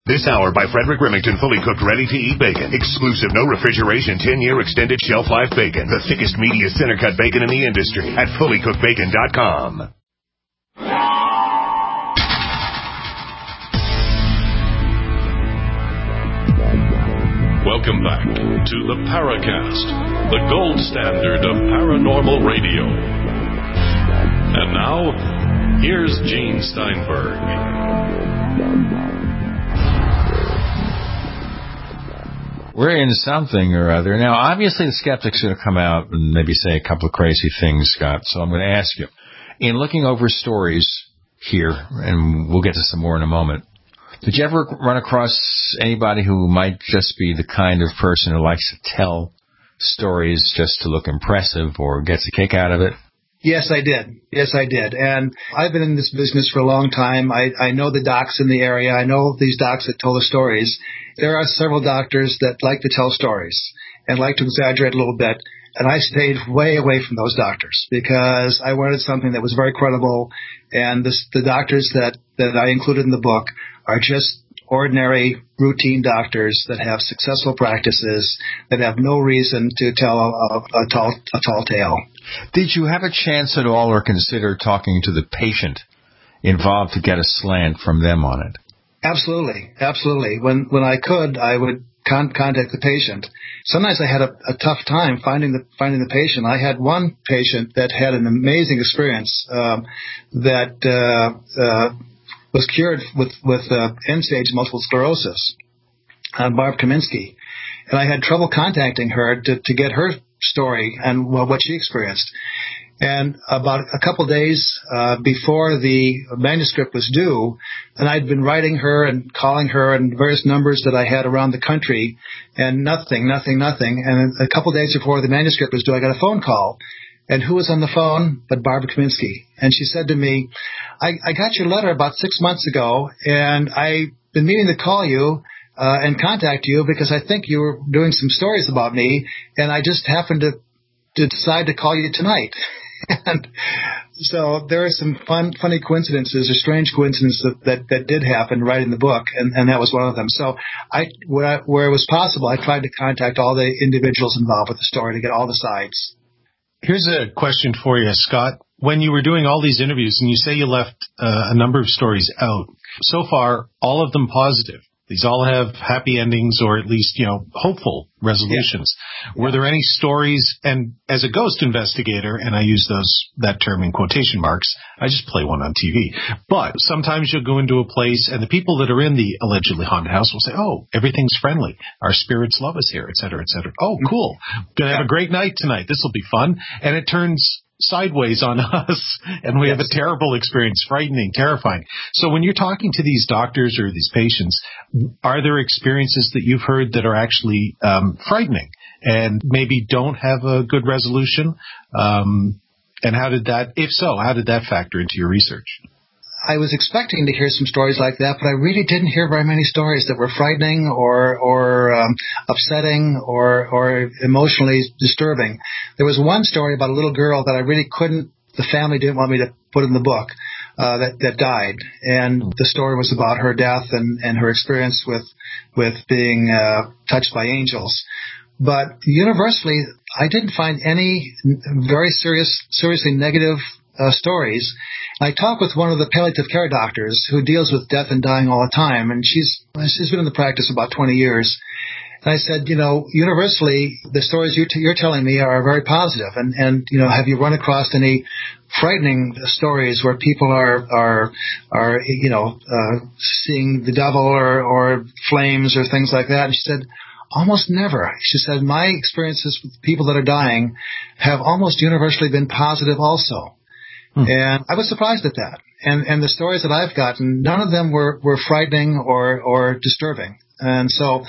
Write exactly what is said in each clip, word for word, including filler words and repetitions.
This hour by Frederick Remington, fully cooked, ready-to-eat bacon. Exclusive, no refrigeration, ten-year extended shelf life bacon. The thickest, meatiest, center-cut bacon in the industry at fully cooked bacon dot com. Welcome back to the Paracast, the gold standard of paranormal radio. And now, here's Gene Steinberg. We're in something or other. Now, obviously, the skeptics are going to come out and maybe say a couple of crazy things, Scott. So I'm going to ask you, in looking over stories here, and we'll get to some more in a moment, did you ever run across anybody who might just be the kind of person who likes to tell stories just to look impressive or gets a kick out of it? Yes, I did. Yes, I did. And I've been in this business for a long time. I, I know the docs in the area. I know these docs that tell the stories. There are several doctors that like to tell stories and like to exaggerate a little bit. And I stayed way away from those doctors because I wanted something that was very credible. And this, the doctors that, that I included in the book are just ordinary, routine doctors that have successful practices that have no reason to tell a, a, tall, a tall tale. Did you have a chance at all or consider talking to the patient involved to get a slant from them on it? Absolutely. Absolutely. When when I could, I would con- contact the patient. Sometimes I had a, a tough time finding the finding the patient. I had one patient that had an amazing experience um, that uh, uh, was cured with, with uh, end-stage multiple sclerosis, uh, Barb Kaminsky. And I had trouble contacting her to, to get her story and well, what she experienced. And about a couple days uh, before the manuscript was due, and I'd been writing her and calling her and various numbers that I had around the country, and nothing, nothing, nothing. And a couple days before the manuscript was due, I got a phone call. And who was on the phone but Barbara Kaminsky? And she said to me, I, I got your letter about six months ago, and I've been meaning to call you uh, and contact you because I think you were doing some stories about me, and I just happened to, to decide to call you tonight. And so there are some fun, funny coincidences or strange coincidences that, that, that did happen right in the book, and, and that was one of them. So I where, I, where it was possible, I tried to contact all the individuals involved with the story to get all the sides. Here's a question for you, Scott. When you were doing all these interviews and you say you left uh, a number of stories out, so far, all of them positive. These all have happy endings or at least, you know, hopeful resolutions. Yeah. Were yeah. there any stories, and as a ghost investigator, and I use those that term in quotation marks, I just play one on T V, but sometimes you'll go into a place and the people that are in the allegedly haunted house will say, oh, everything's friendly. Our spirits love us here, et cetera, et cetera. Oh, cool. Gonna have a great night tonight. This will be fun. And it turns sideways on us, and we yes. have a terrible experience, frightening, terrifying. So when you're talking to these doctors or these patients, are there experiences that you've heard that are actually um, frightening and maybe don't have a good resolution? Um, and how did that, if so, how did that factor into your research? I was expecting to hear some stories like that, but I really didn't hear very many stories that were frightening or or um, upsetting or or emotionally disturbing. There was one story about a little girl that I really couldn't, the family didn't want me to put in the book, uh, that, that died. And the story was about her death and, and her experience with, with being uh, touched by angels. But universally, I didn't find any very serious, seriously negative uh, stories. I talked with one of the palliative care doctors who deals with death and dying all the time, and she's she's been in the practice about twenty years. And I said, you know, universally, the stories you're, t- you're telling me are very positive. And, and, you know, have you run across any frightening stories where people are, are, are you know, uh, seeing the devil or, or flames or things like that? And she said, almost never. She said, my experiences with people that are dying have almost universally been positive also. Hmm. And I was surprised at that. And, and the stories that I've gotten, none of them were, were frightening or, or disturbing. And so,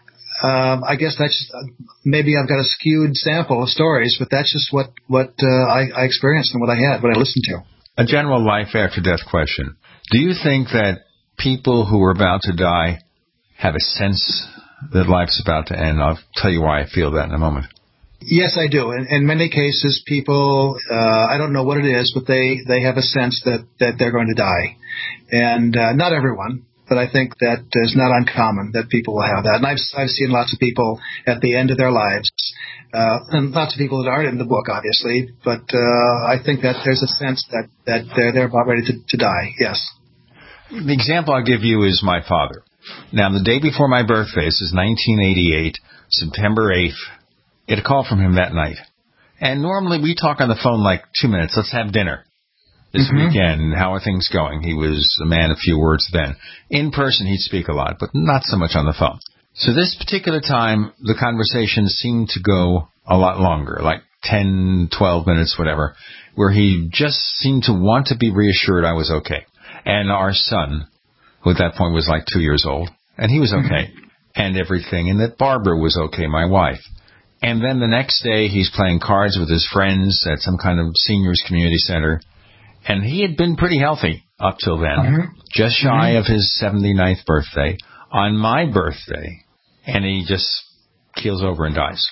Um, I guess that's just, maybe I've got a skewed sample of stories, but that's just what what uh, I, I experienced and what I had, what I listened to. A general life after death question: do you think that people who are about to die have a sense that life's about to end? I'll tell you why I feel that in a moment. Yes, I do. In, in many cases, people, uh, I don't know what it is, but they, they have a sense that, that they're going to die. And uh, not everyone. but I think that is not uncommon that people will have that. And I've, I've seen lots of people at the end of their lives, uh, and lots of people that aren't in the book, obviously, but uh, I think that there's a sense that, that they're, they're about ready to, to die, yes. The example I'll give you is my father. Now, the day before my birthday, this is nineteen eighty-eight, September eighth, get a call from him that night. And normally we talk on the phone like two minutes, let's have dinner. This mm-hmm. weekend, how are things going? He was a man of few words then. In person, he'd speak a lot, but not so much on the phone. So this particular time, the conversation seemed to go a lot longer, like ten, twelve minutes, whatever, where he just seemed to want to be reassured I was okay. And our son, who at that point was like two years old, and he was okay, mm-hmm. and everything, and that Barbara was okay, my wife. And then the next day, he's playing cards with his friends at some kind of seniors community center. And he had been pretty healthy up till then, mm-hmm. just shy mm-hmm. of his seventy-ninth birthday, on my birthday, and he just keels over and dies.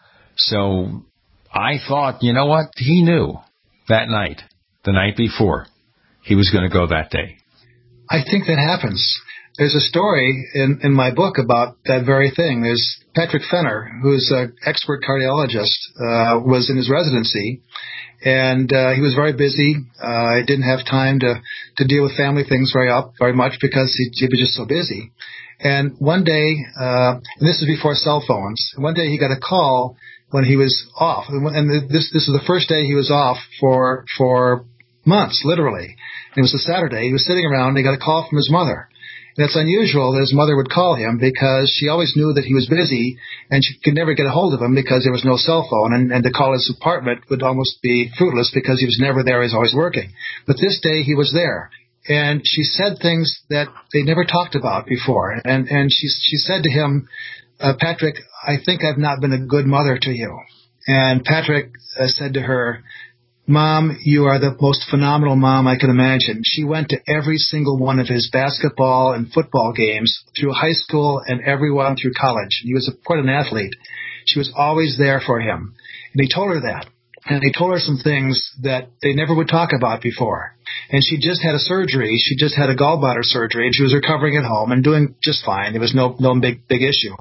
So I thought, you know what? He knew that night, the night before, he was going to go that day. I think that happens. There's a story in, in my book about that very thing. There's Patrick Fenner, who's an expert cardiologist, uh, was in his residency. And uh, he was very busy. Uh, he didn't have time to, to deal with family things very up very much because he, he was just so busy. And one day, uh, and this is before cell phones, one day he got a call when he was off. And this this was the first day he was off for for months, literally. And it was a Saturday. He was sitting around and he got a call from his mother. And it's unusual that his mother would call him because she always knew that he was busy and she could never get a hold of him because there was no cell phone. And, and to call his apartment would almost be fruitless because he was never there. He was always working. But this day he was there. And she said things that they never talked about before. And, and she, she said to him, uh, Patrick, I think I've not been a good mother to you. And Patrick uh, said to her, Mom, you are the most phenomenal mom I can imagine. She went to every single one of his basketball and football games through high school and everyone through college. He was a, quite an athlete. She was always there for him. And he told her that. And he told her some things that they never would talk about before. And she just had a surgery. She just had a gallbladder surgery, and she was recovering at home and doing just fine. There was no no big big issue.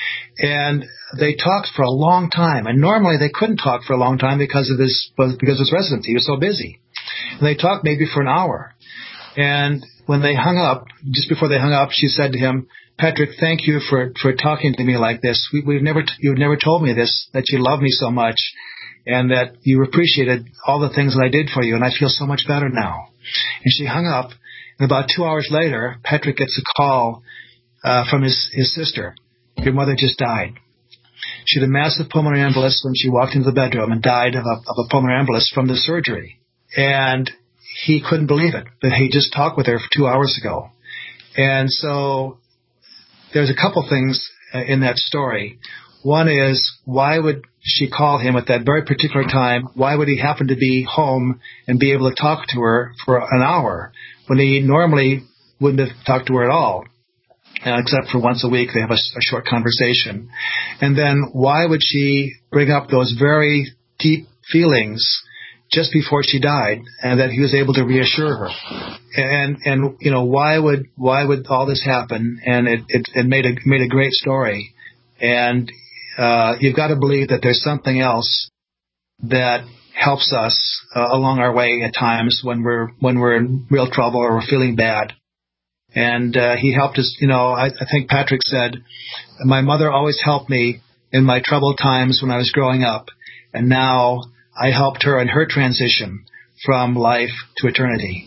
And they talked for a long time. And normally they couldn't talk for a long time because of his because of his residency. He was so busy. And they talked maybe for an hour. And when they hung up, just before they hung up, she said to him, Patrick, thank you for, for talking to me like this. We, we've never you've never told me this, that you love me so much, and that you appreciated all the things that I did for you, and I feel so much better now. And she hung up, and about two hours later, Patrick gets a call uh, from his, his sister. Your mother just died. She had a massive pulmonary embolus when she walked into the bedroom and died of a, of a pulmonary embolus from the surgery. And he couldn't believe it, that he just talked with her for two hours ago. And so there's a couple things in that story. One is, why would she call him at that very particular time? Why would he happen to be home and be able to talk to her for an hour when he normally wouldn't have talked to her at all? Uh, except for once a week, they have a, a short conversation. And then why would she bring up those very deep feelings just before she died, and that he was able to reassure her? And, and you know, why would why would all this happen? And it, it, it made a made a great story. And uh, you've got to believe that there's something else that helps us uh, along our way at times when we're when we're in real trouble or we're feeling bad. And uh, he helped us. You know, I, I think Patrick said, my mother always helped me in my troubled times when I was growing up, and now I helped her in her transition from life to eternity.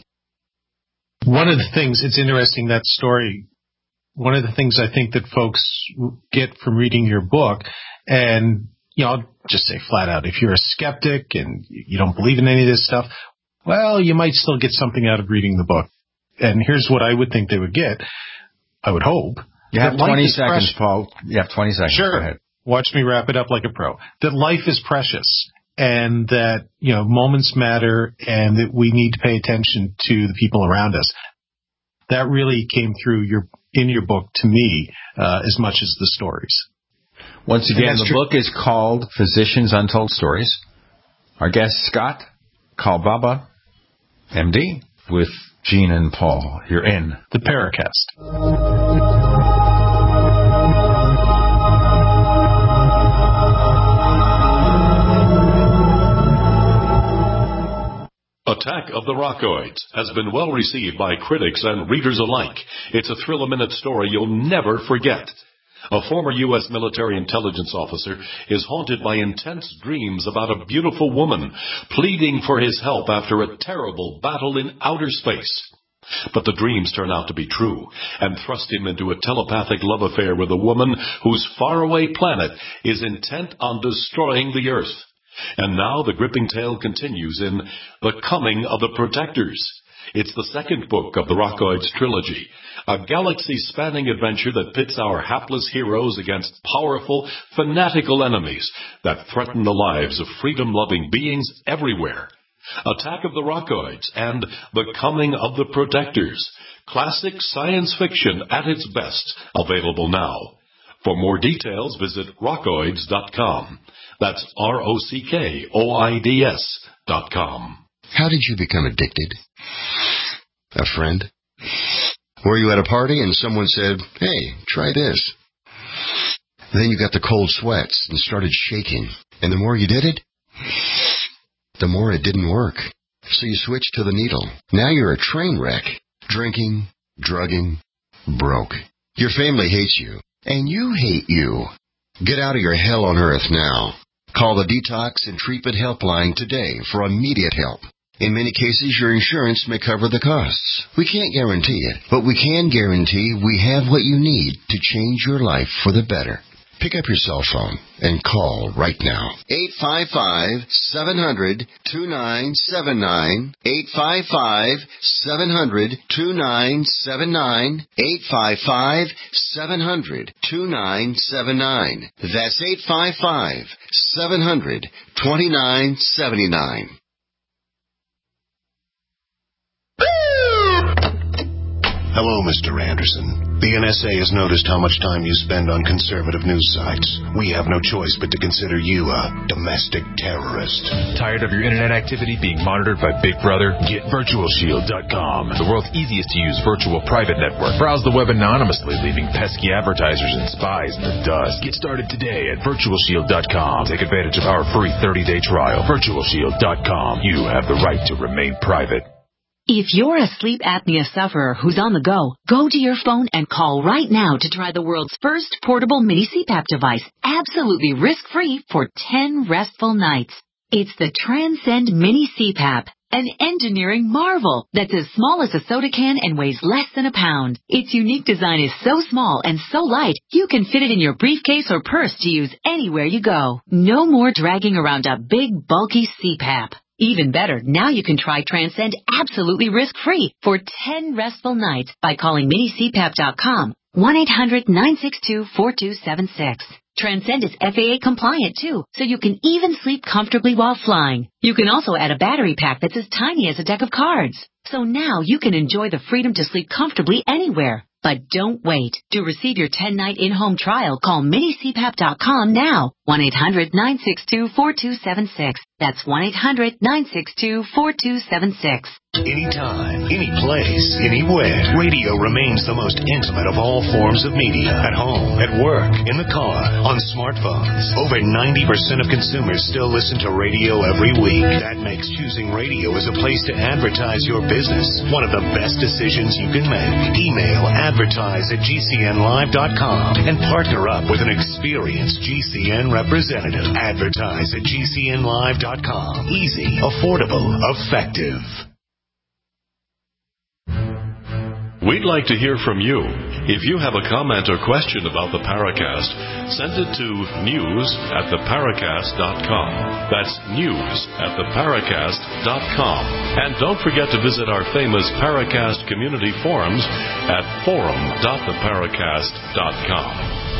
One of the things, it's interesting, that story, one of the things I think that folks get from reading your book, and, you know, I'll just say flat out, if you're a skeptic and you don't believe in any of this stuff, well, you might still get something out of reading the book. And here's what I would think they would get, I would hope. You have twenty seconds, Paul. You have twenty seconds. Sure. Go ahead. Watch me wrap it up like a pro. That life is precious, and that, you know, moments matter, and that we need to pay attention to the people around us. That really came through your in your book to me uh, as much as the stories. Once again, the true. book is called Physicians' Untold Stories. Our guest, Scott Kalbaba, M D, with Gene and Paul, you're in the Paracast. Attack of the Rockoids has been well received by critics and readers alike. It's a thrill-a-minute story you'll never forget. A former U S military intelligence officer is haunted by intense dreams about a beautiful woman pleading for his help after a terrible battle in outer space. But the dreams turn out to be true and thrust him into a telepathic love affair with a woman whose faraway planet is intent on destroying the Earth. And now the gripping tale continues in The Coming of the Protectors. It's the second book of the Rockoids trilogy, a galaxy-spanning adventure that pits our hapless heroes against powerful, fanatical enemies that threaten the lives of freedom-loving beings everywhere. Attack of the Rockoids and The Coming of the Protectors. Classic science fiction at its best, available now. For more details, visit rockoids dot com. That's R O C K O I D S dot com. How did you become addicted? A friend? Were you at a party and someone said, hey, try this? Then you got the cold sweats and started shaking. And the more you did it, the more it didn't work. So you switched to the needle. Now you're a train wreck. Drinking, drugging, broke. Your family hates you. And you hate you. Get out of your hell on earth now. Call the Detox and Treatment Helpline today for immediate help. In many cases, your insurance may cover the costs. We can't guarantee it, but we can guarantee we have what you need to change your life for the better. Pick up your cell phone and call right now. eight five five, seven hundred, two nine seven nine. eight five five, seven hundred, two nine seven nine. eight five five, seven hundred, two nine seven nine. That's eight five five, seven hundred, two nine seven nine. Hello, Mister Anderson. The N S A has noticed how much time you spend on conservative news sites. We have no choice but to consider you a domestic terrorist. Tired of your internet activity being monitored by Big Brother? Get Virtual Shield dot com, the world's easiest to use virtual private network. Browse the web anonymously, leaving pesky advertisers and spies in the dust. Get started today at Virtual Shield dot com. Take advantage of our free thirty-day trial. Virtual Shield dot com. You have the right to remain private. If you're a sleep apnea sufferer who's on the go, go to your phone and call right now to try the world's first portable mini C PAP device, absolutely risk-free for ten restful nights. It's the Transcend Mini C PAP, an engineering marvel that's as small as a soda can and weighs less than a pound. Its unique design is so small and so light, you can fit it in your briefcase or purse to use anywhere you go. No more dragging around a big, bulky C PAP. Even better, now you can try Transcend absolutely risk-free for ten restful nights by calling mini c pap dot com, one eight hundred, nine six two, four two seven six. Transcend is F A A compliant too, so you can even sleep comfortably while flying. You can also add a battery pack that's as tiny as a deck of cards. So now you can enjoy the freedom to sleep comfortably anywhere. But don't wait. To receive your ten-night in-home trial, call mini c pap dot com now. one eight hundred, nine six two, four two seven six. That's one eight hundred, nine six two, four two seven six. Anytime, any place, anywhere. Radio remains the most intimate of all forms of media. At home, at work, in the car, on smartphones. Over ninety percent of consumers still listen to radio every week. That makes choosing radio as a place to advertise your business one of the best decisions you can make. Email advertise at g c n live dot com and partner up with an experienced G C N representative. Advertise at g c n live dot com. Easy, affordable, effective. We'd like to hear from you. If you have a comment or question about the Paracast, send it to news at the paracast dot com. That's news at the paracast dot com. And don't forget to visit our famous Paracast community forums at forum dot the paracast dot com.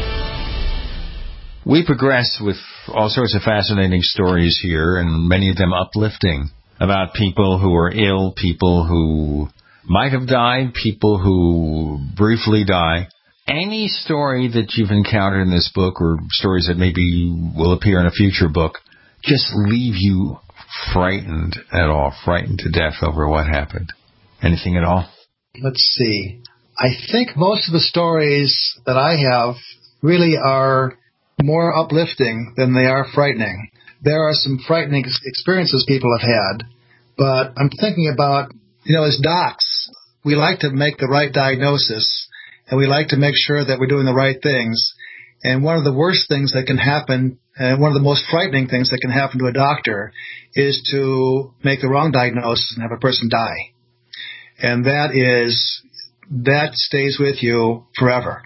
We progress with all sorts of fascinating stories here, and many of them uplifting, about people who are ill, people who might have died, people who briefly die. Any story that you've encountered in this book, or stories that maybe will appear in a future book, just leave you frightened at all, frightened to death over what happened. Anything at all? Let's see. I think most of the stories that I have really are more uplifting than they are frightening. There are some frightening experiences people have had, but I'm thinking about, you know, as docs, we like to make the right diagnosis, and we like to make sure that we're doing the right things. And one of the worst things that can happen, and one of the most frightening things that can happen to a doctor, is to make the wrong diagnosis and have a person die. And that is, that stays with you forever.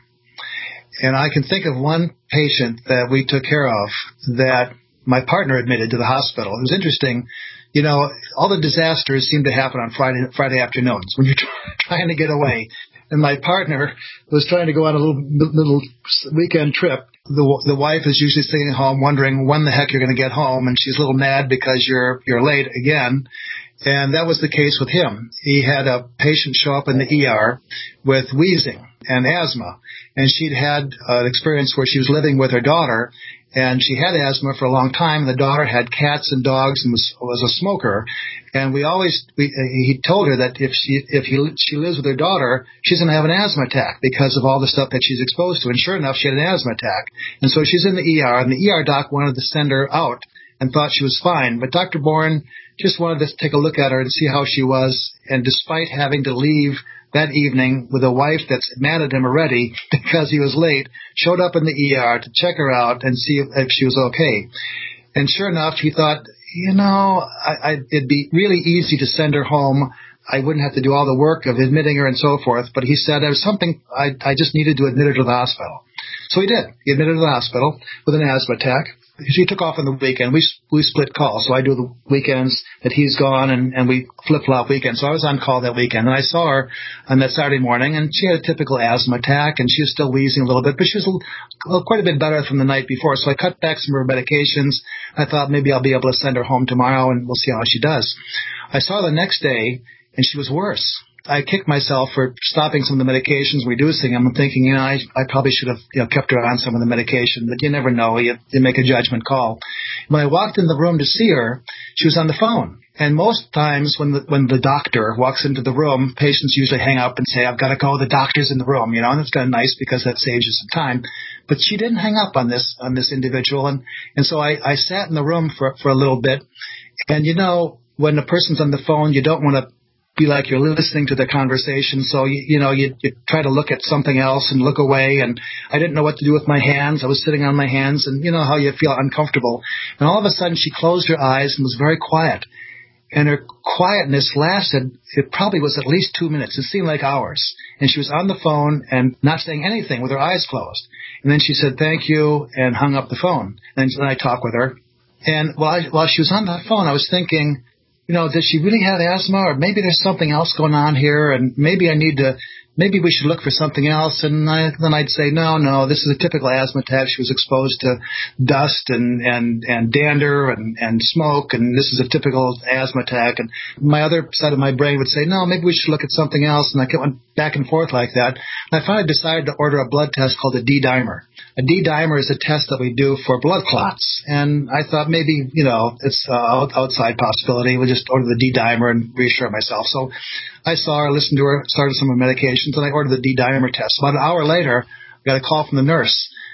And I can think of one patient that we took care of that my partner admitted to the hospital. It was interesting. You know, all the disasters seem to happen on Friday Friday afternoons when you're trying to get away. And my partner was trying to go on a little little weekend trip. The the wife is usually sitting at home wondering when the heck you're going to get home, and she's a little mad because you're you're late again. And that was the case with him. He had a patient show up in the E R with wheezing and asthma, and she'd had an experience where she was living with her daughter, and she had asthma for a long time. The daughter had cats and dogs and was, was a smoker. And we always, we, he told her that if she if he, she lives with her daughter, she's going to have an asthma attack because of all the stuff that she's exposed to. And sure enough, she had an asthma attack. And so she's in the E R, and the E R doc wanted to send her out and thought she was fine. But Doctor Bourne just wanted to take a look at her and see how she was. And despite having to leave that evening with a wife that's mad at him already because he was late, showed up in the E R to check her out and see if, if she was okay. And sure enough, he thought, you know, I, I, it'd be really easy to send her home. I wouldn't have to do all the work of admitting her and so forth. But he said there was something, I, I just needed to admit her to the hospital. So he did. He admitted her to the hospital with an asthma attack. She took off on the weekend. We we split calls, so I do the weekends that he's gone, and, and we flip-flop weekends. So I was on call that weekend, and I saw her on that Saturday morning, and she had a typical asthma attack, and she was still wheezing a little bit, but she was a, quite a bit better from the night before. So I cut back some of her medications. I thought maybe I'll be able to send her home tomorrow, and we'll see how she does. I saw her the next day, and she was worse. I kicked myself for stopping some of the medications, reducing them. I'm thinking, you know, I, I probably should have you know, kept her on some of the medication, but you never know. You, you make a judgment call. When I walked in the room to see her, she was on the phone. And most times when the, when the doctor walks into the room, patients usually hang up and say, I've got to go. The doctor's in the room, you know, and it's kind of nice because that saves you some time. But she didn't hang up on this, on this individual. And, and so I, I sat in the room for, for a little bit. And, you know, when a person's on the phone, you don't want to be like you're listening to the conversation. So, you, you know, you, you try to look at something else and look away. And I didn't know what to do with my hands. I was sitting on my hands, and you know how you feel uncomfortable. And all of a sudden she closed her eyes and was very quiet. And her quietness lasted, it probably was at least two minutes. It seemed like hours. And she was on the phone and not saying anything with her eyes closed. And then she said, thank you, and hung up the phone. And then I talked with her. And while, I, while she was on the phone, I was thinking, you know, does she really have asthma, or maybe there's something else going on here, and maybe I need to, maybe we should look for something else. And I, then I'd say, no, no, this is a typical asthma attack. She was exposed to dust and, and, and dander and, and smoke, and this is a typical asthma attack. And my other side of my brain would say, no, maybe we should look at something else. And I went back and forth like that. And I finally decided to order a blood test called a D-dimer. A D-dimer is a test that we do for blood clots. And I thought maybe, you know, it's an outside possibility. We'll just order the D-dimer and reassure myself. So I saw her, listened to her, started some of her medications, and I ordered the D-dimer test. About an hour later, I got a call from the nurse.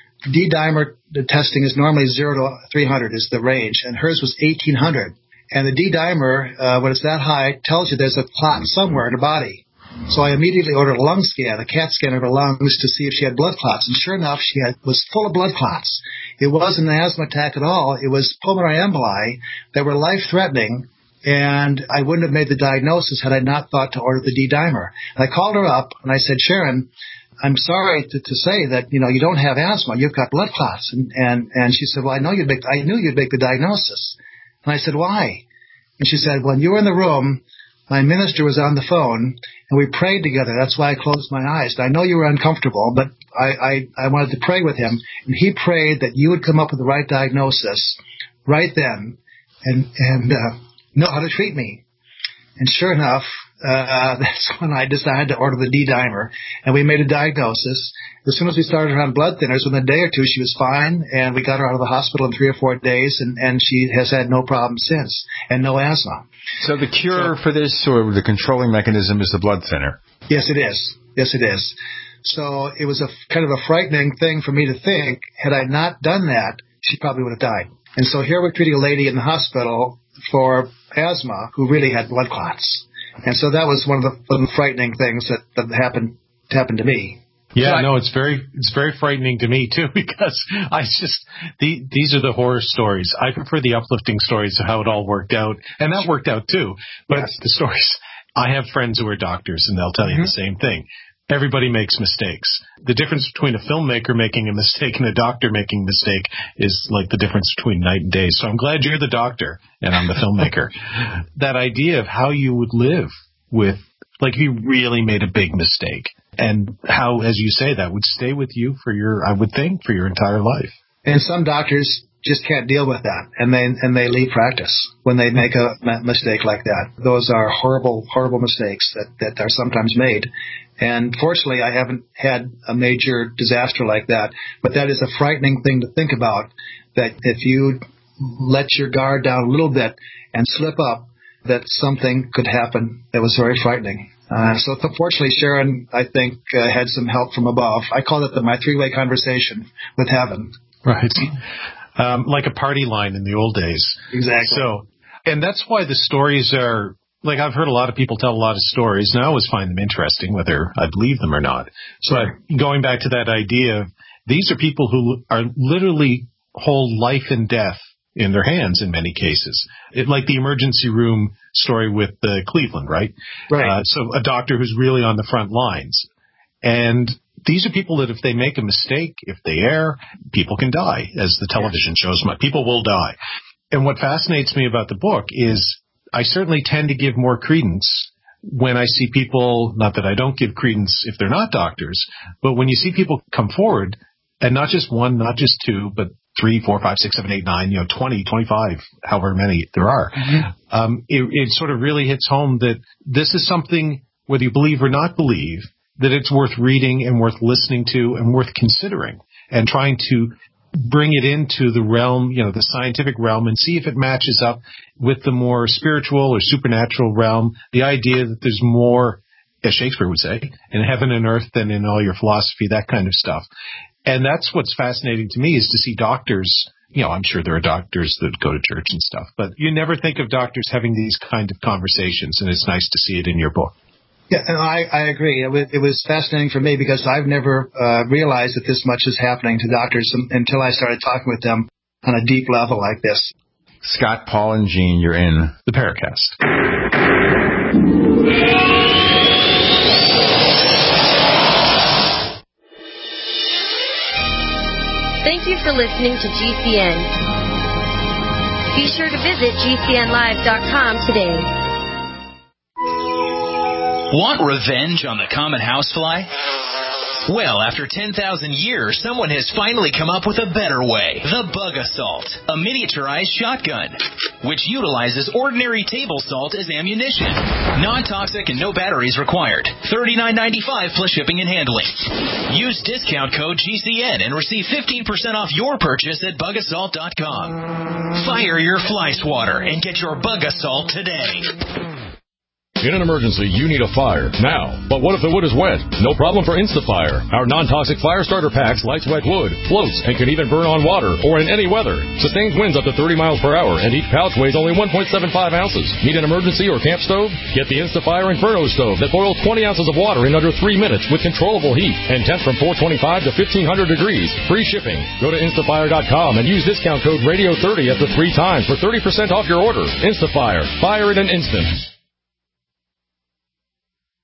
D-dimer the testing is normally zero to three hundred is the range, and hers was eighteen hundred. And the D-dimer, uh, when it's that high, tells you there's a clot somewhere in her body. So I immediately ordered a lung scan, a CAT scan of her lungs to see if she had blood clots. And sure enough, she had, was full of blood clots. It wasn't an asthma attack at all. It was pulmonary emboli that were life-threatening, and I wouldn't have made the diagnosis had I not thought to order the D-dimer. And I called her up, and I said, Sharon, I'm sorry to, to say that, you know, you don't have asthma. You've got blood clots. And, and, and she said, well, I know you'd make, I knew you'd make the diagnosis. And I said, why? And she said, when you were in the room, my minister was on the phone, and we prayed together. That's why I closed my eyes. I know you were uncomfortable, but I, I, I wanted to pray with him. And he prayed that you would come up with the right diagnosis right then and, and uh, know how to treat me. And sure enough, uh, that's when I decided to order the D-dimer, and we made a diagnosis. As soon as we started her on blood thinners, within a day or two, she was fine, and we got her out of the hospital in three or four days, and, and she has had no problem since, and no asthma. So the cure so, for this, or the controlling mechanism, is the blood thinner? Yes, it is. Yes, it is. So it was a kind of a frightening thing for me to think, had I not done that, she probably would have died. And so here we're treating a lady in the hospital for asthma who really had blood clots. And so that was one of the, one of the frightening things that, that happened happened to me. Yeah, so I, no, it's very it's very frightening to me too, because I just the, these are the horror stories. I prefer the uplifting stories of how it all worked out, and that worked out too. But yes. the stories, I have friends who are doctors, and they'll tell you mm-hmm. the same thing. Everybody makes mistakes. The difference between a filmmaker making a mistake and a doctor making a mistake is like the difference between night and day. So I'm glad you're the doctor and I'm the filmmaker. That idea of how you would live with, like, if you really made a big mistake, and how, as you say, that would stay with you for your, I would think, for your entire life. And some doctors just can't deal with that, and they and they leave practice when they make a mistake like that. Those are horrible, horrible mistakes that, that are sometimes made. And fortunately, I haven't had a major disaster like that. But that is a frightening thing to think about, that if you let your guard down a little bit and slip up, that something could happen that was very frightening. Uh, so fortunately, Sharon, I think, uh, had some help from above. I call it the, my three-way conversation with heaven. Right. Um, like a party line in the old days. Exactly. So, and that's why the stories are, like, I've heard a lot of people tell a lot of stories, and I always find them interesting, whether I believe them or not. So sure. Going back to that idea of, these are people who are literally hold life and death in their hands in many cases. It, like the emergency room story with uh, Cleveland, right? Right. Uh, so a doctor who's really on the front lines. And these are people that if they make a mistake, if they err, people can die, as the television shows. People will die. And what fascinates me about the book is I certainly tend to give more credence when I see people, not that I don't give credence if they're not doctors, but when you see people come forward, and not just one, not just two, but three, four, five, six, seven, eight, nine, you know, twenty, twenty-five, however many there are, mm-hmm. um, it, it sort of really hits home that this is something, whether you believe or not believe, that it's worth reading and worth listening to and worth considering and trying to bring it into the realm, you know, the scientific realm, and see if it matches up with the more spiritual or supernatural realm, the idea that there's more, as Shakespeare would say, in heaven and earth than in all your philosophy, that kind of stuff. And that's what's fascinating to me, is to see doctors, you know, I'm sure there are doctors that go to church and stuff, but you never think of doctors having these kind of conversations, and it's nice to see it in your book. Yeah, and I, I agree. It was, it was fascinating for me because I've never uh, realized that this much is happening to doctors until I started talking with them on a deep level like this. Scott, Paul, and Gene, you're in the Paracast. Thank you for listening to G C N. Be sure to visit G C N live dot com today. Want revenge on the common housefly? Well, after ten thousand years, someone has finally come up with a better way. The Bug Assault, a miniaturized shotgun, which utilizes ordinary table salt as ammunition. Non-toxic and no batteries required. thirty-nine ninety-five plus shipping and handling. Use discount code G C N and receive fifteen percent off your purchase at bug assault dot com. Fire your fly swatter and get your Bug Assault today. In an emergency, you need a fire now. But what if the wood is wet? No problem for InstaFire. Our non-toxic fire starter packs lights wet wood, floats, and can even burn on water or in any weather. Sustains winds up to thirty miles per hour, and each pouch weighs only one point seven five ounces. Need an emergency or camp stove? Get the InstaFire Inferno stove that boils twenty ounces of water in under three minutes with controllable heat and temps from four twenty-five to fifteen hundred degrees. Free shipping. Go to instafire dot com and use discount code radio thirty after three times for thirty percent off your order. InstaFire. Fire in an instant.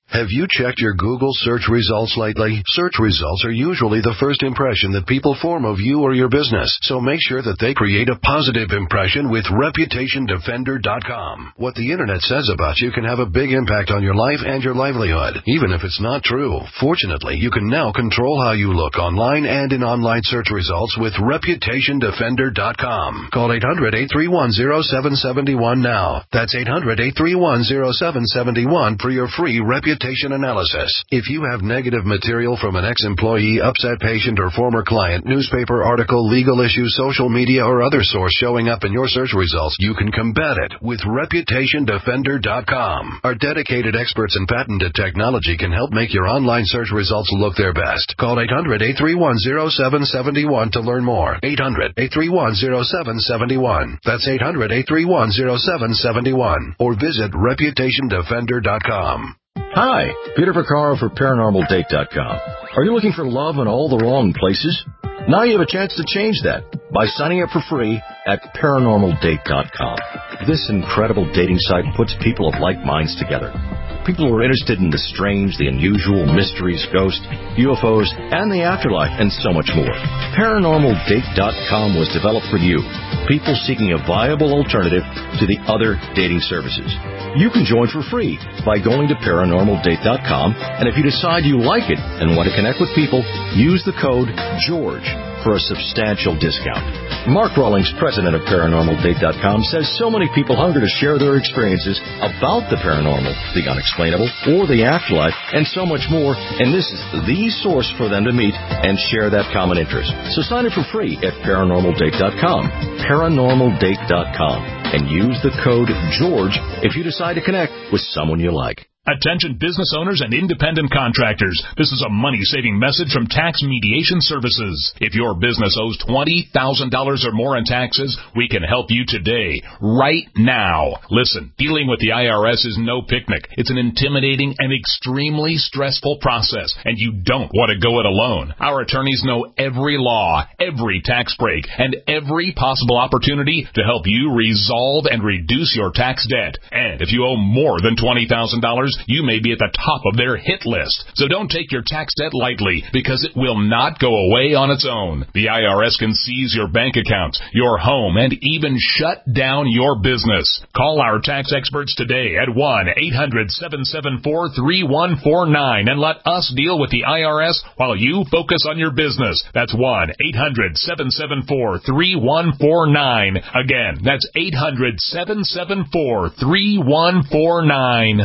Have you checked your Google search results lately? Search results are usually the first impression that people form of you or your business, so make sure that they create a positive impression with Reputation Defender dot com. What the Internet says about you can have a big impact on your life and your livelihood, even if it's not true. Fortunately, you can now control how you look online and in online search results with Reputation Defender dot com. Call eight hundred, eight three one, zero seven seven one now. That's eight hundred, eight three one, zero seven seven one for your free reputation analysis. If you have negative material from an ex-employee, upset patient, or former client, newspaper article, legal issue, social media, or other source showing up in your search results, you can combat it with Reputation Defender dot com. Our dedicated experts in patented technology can help make your online search results look their best. Call eight hundred, eight three one, zero seven seven one to learn more. eight hundred, eight three one, zero seven seven one. That's eight hundred, eight three one, zero seven seven one. Or visit Reputation Defender dot com. Hi, Peter Vaccaro for Paranormal Date dot com. Are you looking for love in all the wrong places? Now you have a chance to change that by signing up for free at Paranormal Date dot com. This incredible dating site puts people of like minds together. People who are interested in the strange, the unusual, mysteries, ghosts, U F Os, and the afterlife, and so much more. Paranormal Date dot com was developed for you, people seeking a viable alternative to the other dating services. You can join for free by going to Paranormal Date dot com, and if you decide you like it and want to connect with people, use the code GEORGE for a substantial discount. Mark Rawlings, president of Paranormal Date dot com, says so many people hunger to share their experiences about the paranormal, the unexplainable, or the afterlife, and so much more, and this is the source for them to meet and share that common interest. So sign up for free at Paranormal Date dot com, Paranormal Date dot com, and use the code GEORGE if you decide to connect with someone you like. Attention business owners and independent contractors. This is a money-saving message from Tax Mediation Services. If your business owes twenty thousand dollars or more in taxes, we can help you today, right now. Listen, dealing with the I R S is no picnic. It's an intimidating and extremely stressful process, and you don't want to go it alone. Our attorneys know every law, every tax break, and every possible opportunity to help you resolve and reduce your tax debt. And if you owe more than twenty thousand dollars, you may be at the top of their hit list. So don't take your tax debt lightly, because it will not go away on its own. The I R S can seize your bank accounts, your home, and even shut down your business. Call our tax experts today at one eight hundred, seven seven four, three one four nine and let us deal with the I R S while you focus on your business. That's one eight hundred, seven seven four, three one four nine. Again, that's eight hundred, seven seven four, three one four nine.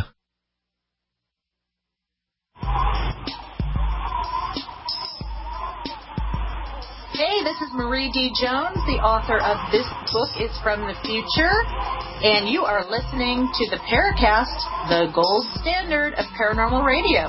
Hey, this is Marie D. Jones, the author of This Book is from the Future, and you are listening to the Paracast, the gold standard of paranormal radio.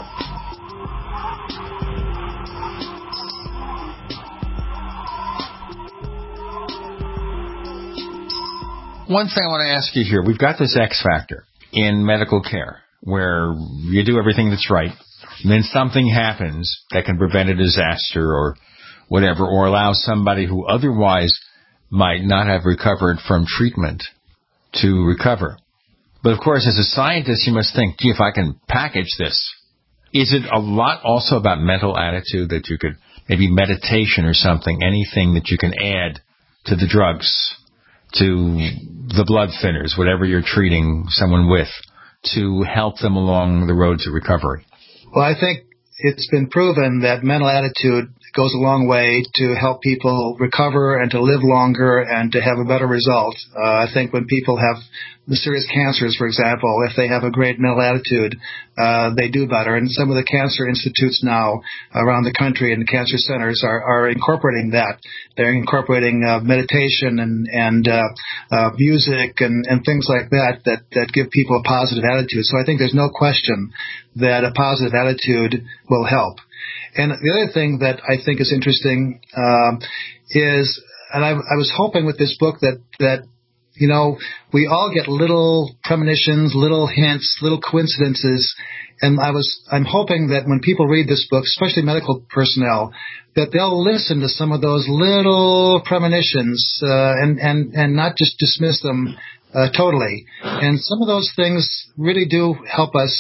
One thing I want to ask you here, we've got this X factor in medical care where you do everything that's right, and then something happens that can prevent a disaster or whatever, or allow somebody who otherwise might not have recovered from treatment to recover. But of course, as a scientist, you must think, gee, if I can package this, is it a lot also about mental attitude that you could, maybe meditation or something, anything that you can add to the drugs, to the blood thinners, whatever you're treating someone with, to help them along the road to recovery? Well, I think it's been proven that mental attitude goes a long way to help people recover and to live longer and to have a better result. Uh, I think when people have the serious cancers, for example, if they have a great mental attitude, uh, they do better. And some of the cancer institutes now around the country and the cancer centers are, are incorporating that. They're incorporating uh, meditation and, and uh, uh, music and, and things like that, that that give people a positive attitude. So I think there's no question that a positive attitude will help. And the other thing that I think is interesting um, is, and I, I was hoping with this book that that you know, we all get little premonitions, little hints, little coincidences, and I was, I'm hoping that when people read this book, especially medical personnel, that they'll listen to some of those little premonitions uh, and and and not just dismiss them uh, totally. And some of those things really do help us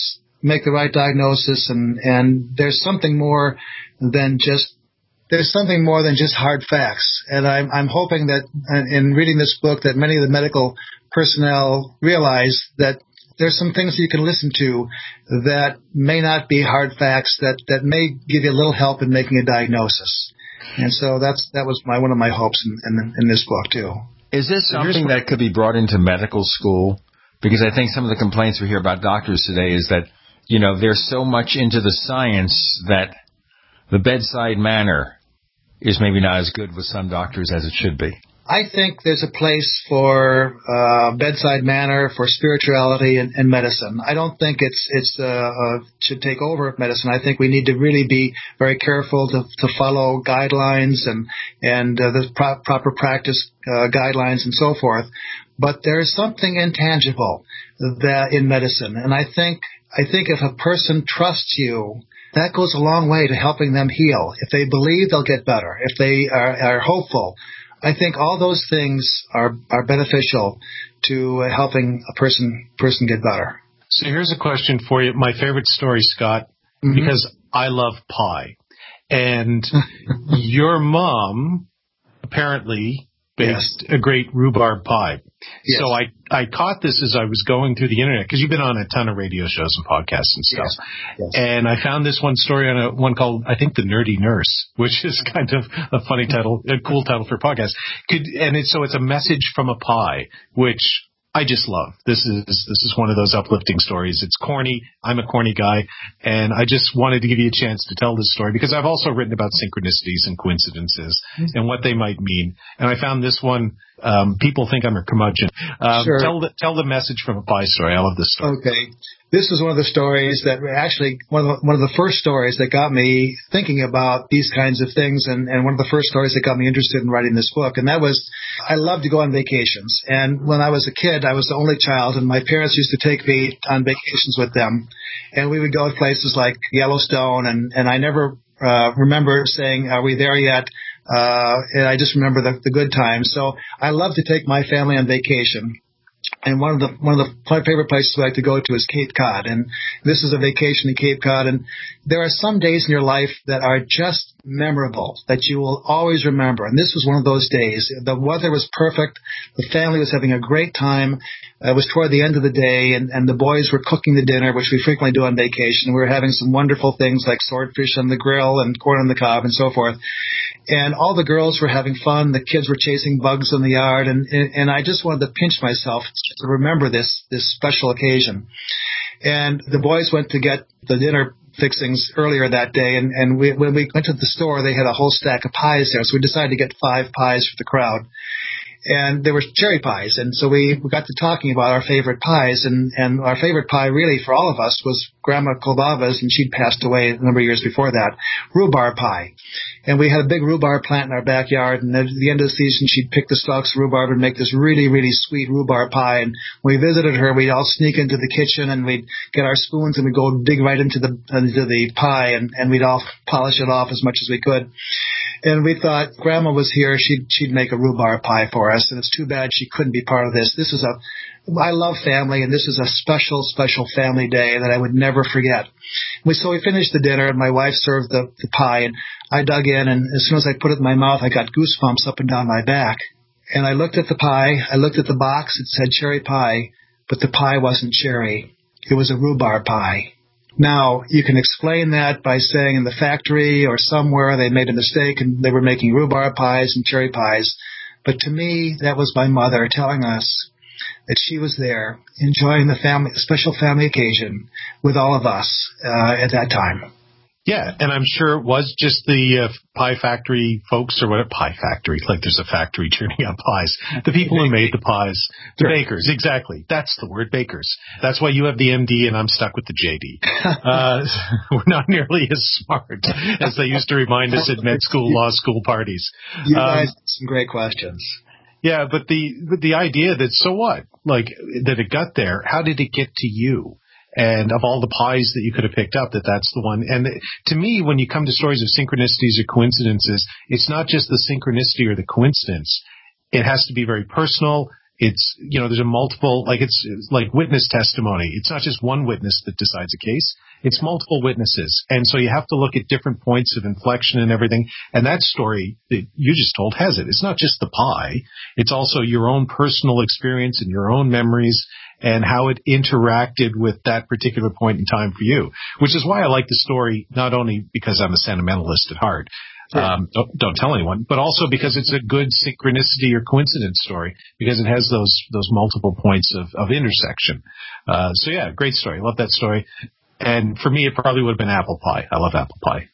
make the right diagnosis, and, and there's something more than just there's something more than just hard facts. And I'm, I'm hoping that in reading this book that many of the medical personnel realize that there's some things that you can listen to that may not be hard facts, that, that may give you a little help in making a diagnosis. And so that's that was my one of my hopes in, in, in this book, too. Is this something that could be brought into medical school? Because I think some of the complaints we hear about doctors today is that, you know, they're so much into the science that the bedside manner is maybe not as good with some doctors as it should be. I think there's a place for uh, bedside manner, for spirituality in, in medicine. I don't think it's it's uh, uh, should take over medicine. I think we need to really be very careful to, to follow guidelines and and uh, the pro- proper practice uh, guidelines and so forth. But there's something intangible that in medicine, and I think I think if a person trusts you, that goes a long way to helping them heal. If they believe, they'll get better. If they are, are hopeful, I think all those things are, are beneficial to uh, helping a person person get better. So here's a question for you. My favorite story, Scott, mm-hmm. because I love pie. And your mom apparently baked yes. a great rhubarb pie. Yes. So I, I caught this as I was going through the internet, because you've been on a ton of radio shows and podcasts and stuff. Yes. Yes. And I found this one story on a one called, I think, The Nerdy Nurse, which is kind of a funny title, a cool title for a podcast. Could, and it's, so it's a message from a pie, which I just love. This is this is one of those uplifting stories. It's corny. I'm a corny guy, and I just wanted to give you a chance to tell this story, because I've also written about synchronicities and coincidences mm-hmm. and what they might mean. And I found this one. Um, people think I'm a curmudgeon. Um, sure. Tell the tell the message from a pie story. I love this story. Okay. This is one of the stories that actually one of the, one of the first stories that got me thinking about these kinds of things, and, and one of the first stories that got me interested in writing this book. And that was, I love to go on vacations. And when I was a kid, I was the only child, and my parents used to take me on vacations with them. And we would go to places like Yellowstone, and, and I never uh, remember saying, "Are we there yet?" Uh, and I just remember the, the good times. So I love to take my family on vacation. And one of the one of the my favorite places I like to go to is Cape Cod, and this is a vacation in Cape Cod. And there are some days in your life that are just memorable, that you will always remember. And this was one of those days. The weather was perfect. The family was having a great time. It was toward the end of the day, and, and the boys were cooking the dinner, which we frequently do on vacation. We were having some wonderful things like swordfish on the grill and corn on the cob and so forth. And all the girls were having fun. The kids were chasing bugs in the yard, and, and, and I just wanted to pinch myself to remember this this special occasion. And the boys went to get the dinner fixings earlier that day, and, and we, when we went to the store, they had a whole stack of pies there, so we decided to get five pies for the crowd. And there were cherry pies, and so we, we got to talking about our favorite pies, and, and our favorite pie really for all of us was Grandma Kolbava's, and she'd passed away a number of years before that, rhubarb pie. And we had a big rhubarb plant in our backyard, and at the end of the season, she'd pick the stalks of rhubarb and make this really, really sweet rhubarb pie. And when we visited her, we'd all sneak into the kitchen, and we'd get our spoons, and we'd go dig right into the into the pie, and, and we'd all polish it off as much as we could. And we thought, Grandma was here, she'd, she'd make a rhubarb pie for us, and it's too bad she couldn't be part of this. This is a, I love family, and this is a special, special family day that I would never forget. We, so we finished the dinner, and my wife served the, the pie, and I dug in, and as soon as I put it in my mouth, I got goosebumps up and down my back. And I looked at the pie, I looked at the box, it said cherry pie, but the pie wasn't cherry. It was a rhubarb pie. Now, you can explain that by saying in the factory or somewhere they made a mistake and they were making rhubarb pies and cherry pies. But to me, that was my mother telling us that she was there enjoying the family, special family occasion with all of us uh, at that time. Yeah, and I'm sure it was just the uh, pie factory folks, or what, pie factory, like there's a factory churning out pies. The people who made the pies, the sure. bakers, exactly. That's the word, bakers. That's why you have the M D and I'm stuck with the J D. Uh, we're not nearly as smart as they used to remind us at med school, law school parties. You guys um, some great questions. Yeah, but the but the idea that, so what? Like, that it got there, how did it get to you? And of all the pies that you could have picked up, that that's the one. And to me, when you come to stories of synchronicities or coincidences, it's not just the synchronicity or the coincidence. It has to be very personal. It's, you know, there's a multiple, like it's, it's like witness testimony. It's not just one witness that decides a case. It's multiple witnesses. And so you have to look at different points of inflection and everything. And that story that you just told has it. It's not just the pie. It's also your own personal experience and your own memories and how it interacted with that particular point in time for you, which is why I like the story, not only because I'm a sentimentalist at heart, Um, don't, don't tell anyone, but also because it's a good synchronicity or coincidence story because it has those, those multiple points of, of intersection. Uh, so yeah, great story. Love that story. And for me, it probably would have been apple pie. I love apple pie.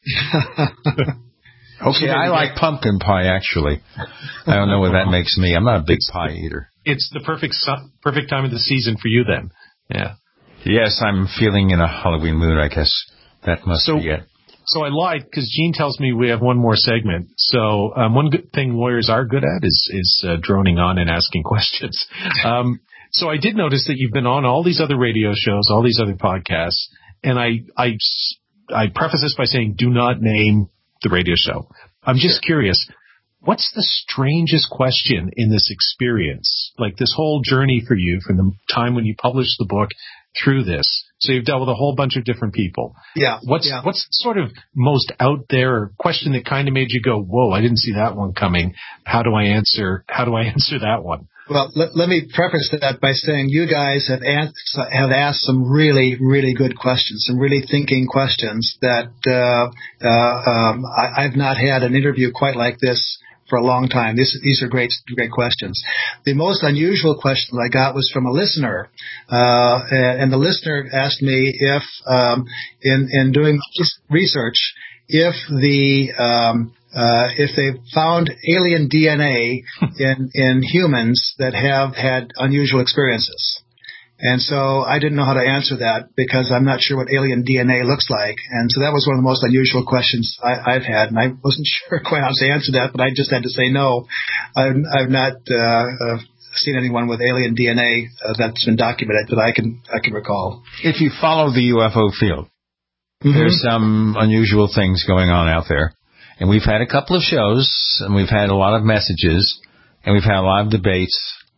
Okay, I like pumpkin pie, actually. I don't know what that makes me. I'm not a big it's, pie eater. It's the perfect, perfect time of the season for you then. Yeah. Yes, I'm feeling in a Halloween mood, I guess. That must so, be it. So I lied because Gene tells me we have one more segment. So um, one good thing lawyers are good at is is uh, droning on and asking questions. Um, so I did notice that you've been on all these other radio shows, all these other podcasts, and I I I preface this by saying do not name the radio show. I'm just sure. curious. What's the strangest question in this experience, like this whole journey for you from the time when you published the book through this? So you've dealt with a whole bunch of different people. Yeah. What's yeah. what's sort of most out there question that kind of made you go, whoa, I didn't see that one coming. How do I answer? How do I answer that one? Well, let, let me preface that by saying you guys have asked, have asked some really, really good questions, some really thinking questions that uh, uh, um, I, I've not had an interview quite like this for a long time. This, these are great, great questions. The most unusual question I got was from a listener, uh, and the listener asked me if, um, in in doing research, if the um, uh, if they found alien D N A in in humans that have had unusual experiences. And so I didn't know how to answer that because I'm not sure what alien D N A looks like. And so that was one of the most unusual questions I, I've had. And I wasn't sure quite how to answer that, but I just had to say no. I've, I've not uh, uh, seen anyone with alien D N A uh, that's been documented that I can I can recall. If you follow the U F O field, mm-hmm. there's some unusual things going on out there. And we've had a couple of shows, and we've had a lot of messages, and we've had a lot of debates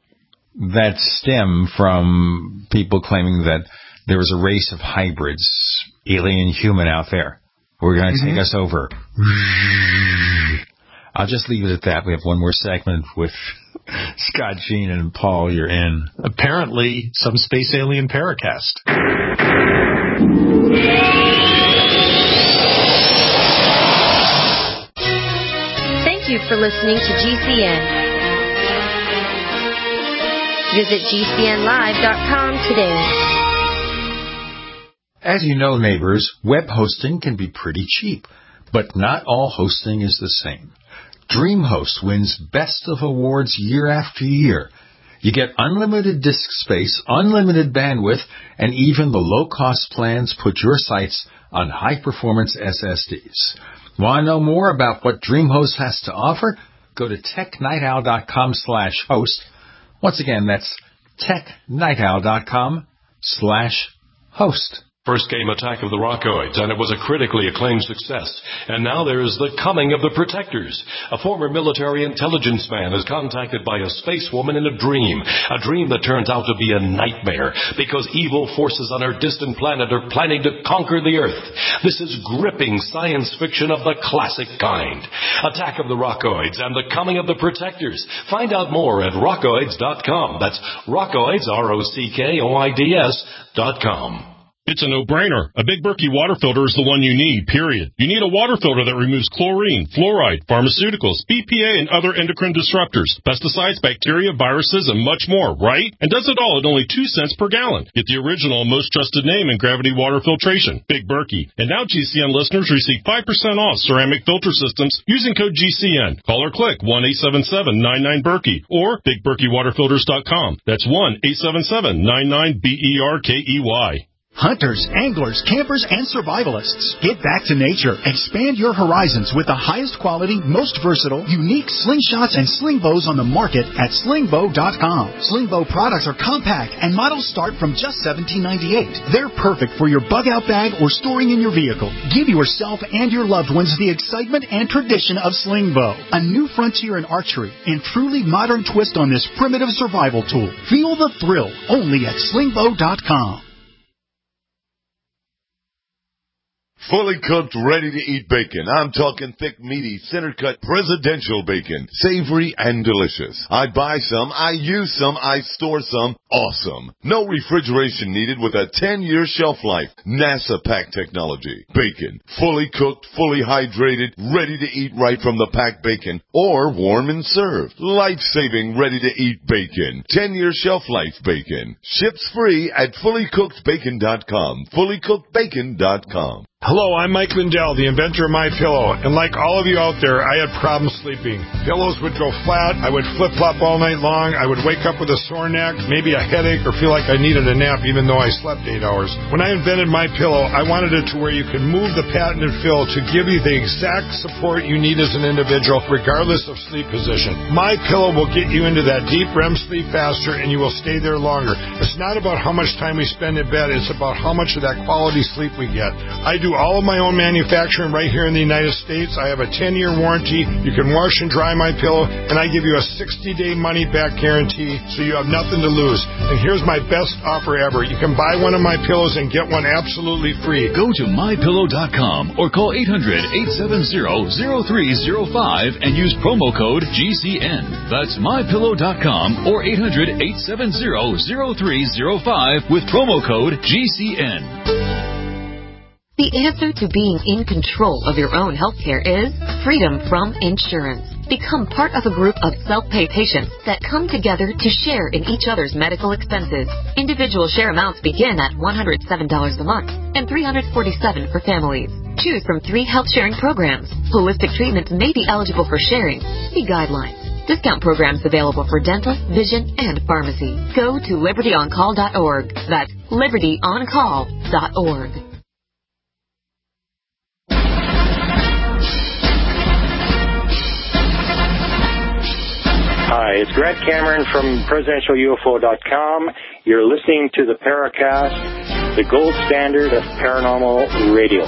that stem from people claiming that there is a race of hybrids, alien human out there. We're going to mm-hmm. take us over. I'll just leave it at that. We have one more segment with Scott, Gene, and Paul. You're in. Apparently, some space alien paracast. Thank you for listening to G C N. Visit G C N live dot com today. As you know, neighbors, web hosting can be pretty cheap, but not all hosting is the same. DreamHost wins Best of Awards year after year. You get unlimited disk space, unlimited bandwidth, and even the low-cost plans put your sites on high-performance S S Ds. Want to know more about what DreamHost has to offer? Go to tech night owl dot com slash host. Once again, that's tech night owl dot com slash host. First came Attack of the Rockoids, and it was a critically acclaimed success. And now there is The Coming of the Protectors. A former military intelligence man is contacted by a space woman in a dream, a dream that turns out to be a nightmare, because evil forces on her distant planet are planning to conquer the Earth. This is gripping science fiction of the classic kind. Attack of the Rockoids and The Coming of the Protectors. Find out more at rockoids dot com. That's Rockoids, R O C K O I D S dot com. It's a no-brainer. A Big Berkey water filter is the one you need, period. You need a water filter that removes chlorine, fluoride, pharmaceuticals, B P A, and other endocrine disruptors, pesticides, bacteria, viruses, and much more, right? And does it all at only two cents per gallon. Get the original, most trusted name in gravity water filtration, Big Berkey. And now G C N listeners receive five percent off ceramic filter systems using code G C N. Call or click one eight seven seven nine nine Berkey or big berkey water filters dot com. That's one eight seven seven nine nine B E R K E Y. Hunters, anglers, campers, and survivalists. Get back to nature. Expand your horizons with the highest quality, most versatile, unique slingshots and sling bows on the market at sling bow dot com. Sling bow products are compact and models start from just seventeen ninety-eight. They're perfect for your bug out bag or storing in your vehicle. Give yourself and your loved ones the excitement and tradition of sling bow. A new frontier in archery and truly modern twist on this primitive survival tool. Feel the thrill only at sling bow dot com. Fully cooked, ready-to-eat bacon. I'm talking thick, meaty, center-cut presidential bacon. Savory and delicious. I buy some, I use some, I store some. Awesome. No refrigeration needed with a ten-year shelf life. NASA pack technology. Bacon. Fully cooked, fully hydrated, ready to eat right from the packed bacon. Or warm and served. Life-saving, ready-to-eat bacon. ten-year shelf life bacon. Ships free at fully cooked bacon dot com. fully cooked bacon dot com. Hello, I'm Mike Lindell, the inventor of MyPillow, and like all of you out there, I had problems sleeping. Pillows would go flat, I would flip-flop all night long, I would wake up with a sore neck, maybe a headache, or feel like I needed a nap even though I slept eight hours. When I invented MyPillow, I wanted it to where you could move the patented fill to give you the exact support you need as an individual, regardless of sleep position. MyPillow will get you into that deep R E M sleep faster, and you will stay there longer. It's not about how much time we spend in bed, it's about how much of that quality sleep we get. I do all of my own manufacturing right here in the United States. I have a ten-year warranty. You can wash and dry my pillow, and I give you a sixty-day money-back guarantee, so you have nothing to lose. And here's my best offer ever. You can buy one of my pillows and get one absolutely free. Go to my pillow dot com or call eight hundred, eight seven zero, zero three zero five and use promo code G C N. That's my pillow dot com or eight hundred, eight seven zero, zero three zero five with promo code G C N. The answer to being in control of your own healthcare is freedom from insurance. Become part of a group of self-pay patients that come together to share in each other's medical expenses. Individual share amounts begin at one hundred seven dollars a month and three hundred forty-seven dollars for families. Choose from three health sharing programs. Holistic treatments may be eligible for sharing. See guidelines. Discount programs available for dental, vision, and pharmacy. Go to liberty on call dot org. That's liberty on call dot org. Hi, it's Grant Cameron from presidential U F O dot com. You're listening to the Paracast, the gold standard of paranormal radio.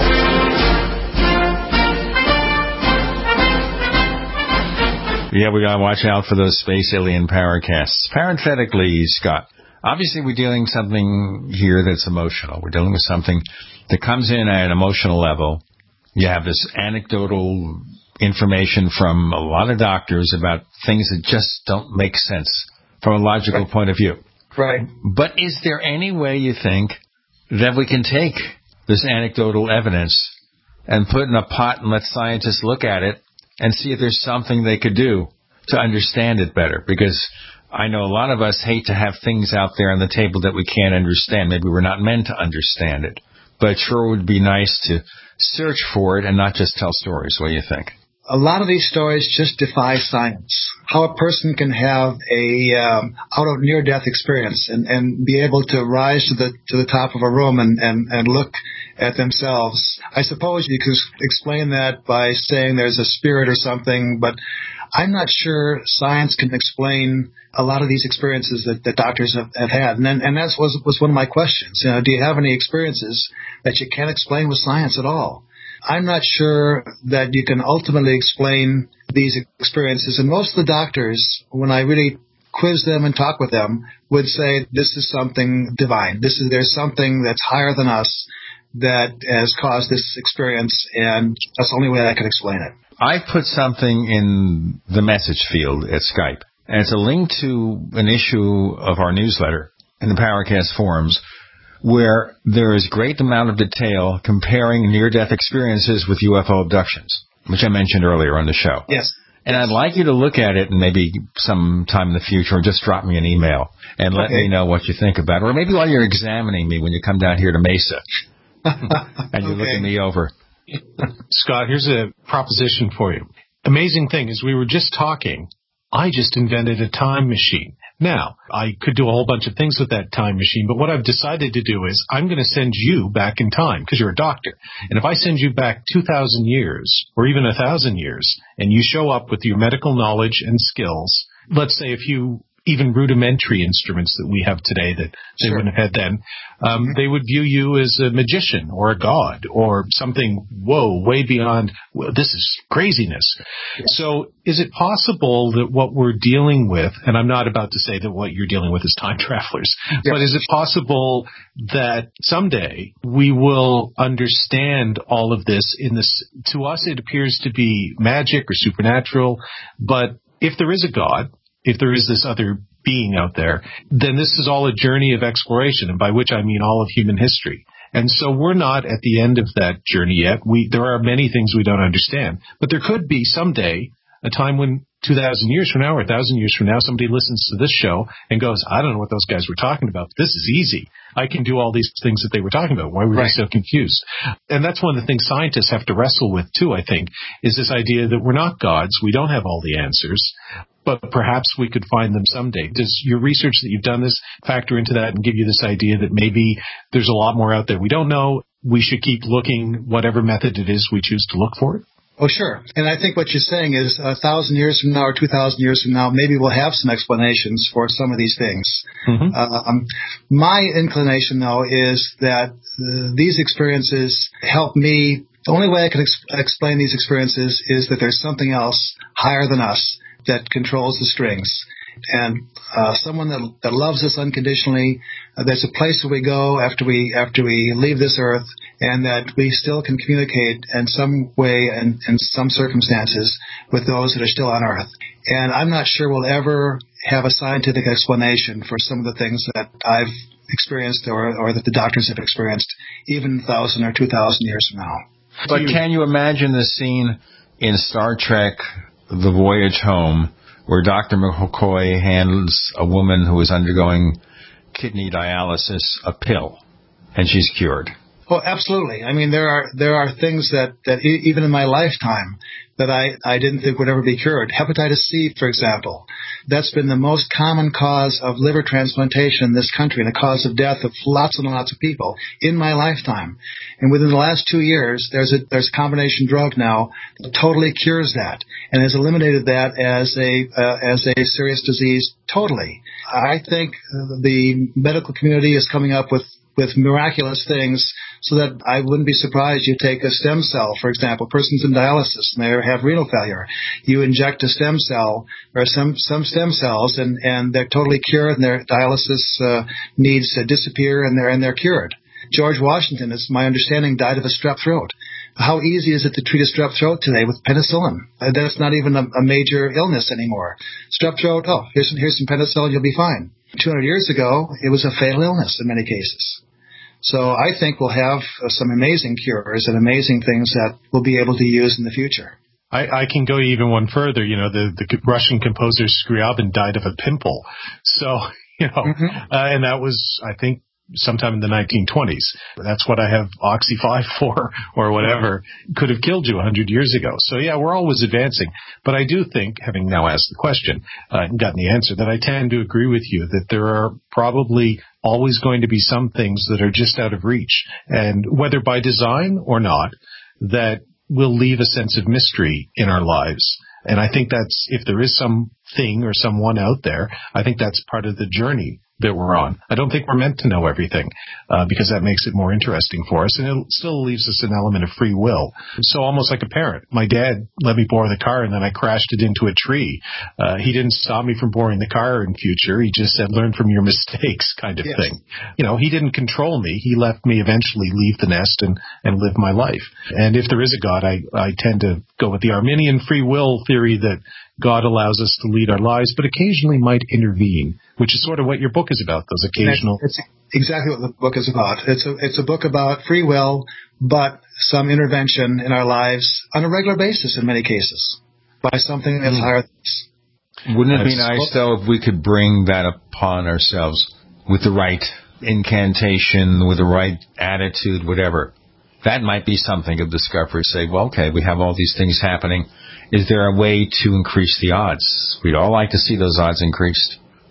Yeah, we gotta watch out for those space alien paracasts. Parenthetically, Scott, obviously we're dealing with something here that's emotional. We're dealing with something that comes in at an emotional level. You have this anecdotal information from a lot of doctors about things that just don't make sense from a logical right. point of view. Right. But is there any way you think that we can take this anecdotal evidence and put in a pot and let scientists look at it and see if there's something they could do to understand it better? Because I know a lot of us hate to have things out there on the table that we can't understand. Maybe we're not meant to understand it. But it sure would be nice to search for it and not just tell stories. What do you think? A lot of these stories just defy science. How a person can have a um, out of near-death experience and, and be able to rise to the to the top of a room and, and, and look at themselves. I suppose you could explain that by saying there's a spirit or something, but I'm not sure science can explain a lot of these experiences that, that doctors have, have had. And then, and that was, was one of my questions. You know, do you have any experiences that you can't explain with science at all? I'm not sure that you can ultimately explain these experiences. And most of the doctors, when I really quiz them and talk with them, would say this is something divine. This is there's something that's higher than us that has caused this experience, and that's the only way I can explain it. I put something in the message field at Skype, and it's a link to an issue of our newsletter in the Paracast forums, where there is great amount of detail comparing near-death experiences with U F O abductions, which I mentioned earlier on the show. Yes. And I'd like you to look at it and maybe sometime in the future just drop me an email and let okay. me know what you think about it. Or maybe while you're examining me when you come down here to Mesa and you're okay. looking me over. Scott, here's a proposition for you. Amazing thing is we were just talking. I just invented a time machine. Now, I could do a whole bunch of things with that time machine, but what I've decided to do is I'm going to send you back in time because you're a doctor. And if I send you back two thousand years or even one thousand years and you show up with your medical knowledge and skills, let's say a few even rudimentary instruments that we have today that they sure. wouldn't have had then, um, mm-hmm. they would view you as a magician or a god or something, whoa, way beyond, well, this is craziness. Yeah. So is it possible that what we're dealing with, and I'm not about to say that what you're dealing with is time travelers, yeah. but is it possible that someday we will understand all of this in this, to us it appears to be magic or supernatural, but if there is a God, if there is this other being out there, then this is all a journey of exploration, and by which I mean all of human history. And so we're not at the end of that journey yet. We, there are many things we don't understand, but there could be someday a time when two thousand years from now or one thousand years from now, somebody listens to this show and goes, I don't know what those guys were talking about. This is easy. I can do all these things that they were talking about. Why were right. they so confused? And that's one of the things scientists have to wrestle with too, I think, is this idea that we're not gods. We don't have all the answers, but perhaps we could find them someday. Does your research that you've done this factor into that and give you this idea that maybe there's a lot more out there we don't know? We should keep looking, whatever method it is we choose to look for it? Oh, sure. And I think what you're saying is a thousand years from now or two thousand years from now, maybe we'll have some explanations for some of these things. Mm-hmm. Uh, um, my inclination, though, is that uh, these experiences help me. The only way I can ex- explain these experiences is that there's something else higher than us that controls the strings. And uh, someone that, that loves us unconditionally. Uh, there's a place where we go after we after we leave this earth, and that we still can communicate in some way and in some circumstances with those that are still on earth. And I'm not sure we'll ever have a scientific explanation for some of the things that I've experienced or, or that the doctors have experienced, even a thousand or two thousand years from now. But can you imagine the scene in Star Trek, The Voyage Home, where Doctor McCoy hands a woman who is undergoing kidney dialysis a pill, and she's cured? Oh, absolutely. I mean, there are there are things that, that e- even in my lifetime that I, I didn't think would ever be cured. Hepatitis C, for example. That's been the most common cause of liver transplantation in this country and the cause of death of lots and lots of people in my lifetime. And within the last two years, there's a there's a combination drug now that totally cures that and has eliminated that as a uh, as a serious disease totally. I think the medical community is coming up with with miraculous things so that I wouldn't be surprised. You take a stem cell, for example, person's in dialysis and they have renal failure. You inject a stem cell or some, some stem cells and, and they're totally cured and their dialysis uh, needs uh, disappear and they're, and they're cured. George Washington, it's my understanding, died of a strep throat. How easy is it to treat a strep throat today with penicillin? Uh, that's not even a, a major illness anymore. Strep throat, oh, here's some, here's some penicillin, you'll be fine. two hundred years ago, it was a fatal illness in many cases. So I think we'll have uh, some amazing cures and amazing things that we'll be able to use in the future. I, I can go even one further. You know, the, the Russian composer Scriabin died of a pimple. So, you know, mm-hmm. uh, and that was, I think, sometime in the nineteen twenties. That's what I have Oxy five for or whatever. Could have killed you one hundred years ago. So, yeah, we're always advancing. But I do think, having now asked the question uh, and gotten the answer, that I tend to agree with you that there are probably always going to be some things that are just out of reach. And whether by design or not, that will leave a sense of mystery in our lives. And I think that's, if there is something or someone out there, I think that's part of the journey that we're on. I don't think we're meant to know everything, uh, because that makes it more interesting for us, and it still leaves us an element of free will. So almost like a parent. My dad let me borrow the car, and then I crashed it into a tree. Uh, he didn't stop me from borrowing the car in future. He just said, learn from your mistakes kind of yes. thing. You know, he didn't control me. He left me eventually leave the nest and, and live my life. And if there is a God, I, I tend to go with the Arminian free will theory that God allows us to lead our lives, but occasionally might intervene, which is sort of what your book is about, those occasional... It's exactly what the book is about. It's a, it's a book about free will, but some intervention in our lives on a regular basis in many cases by something that's higher than us. Wouldn't it be nice, though, if we could bring that upon ourselves with the right incantation, with the right attitude, whatever? That might be something of discovery. Say, well, okay, we have all these things happening. Is there a way to increase the odds? We'd all like to see those odds increased.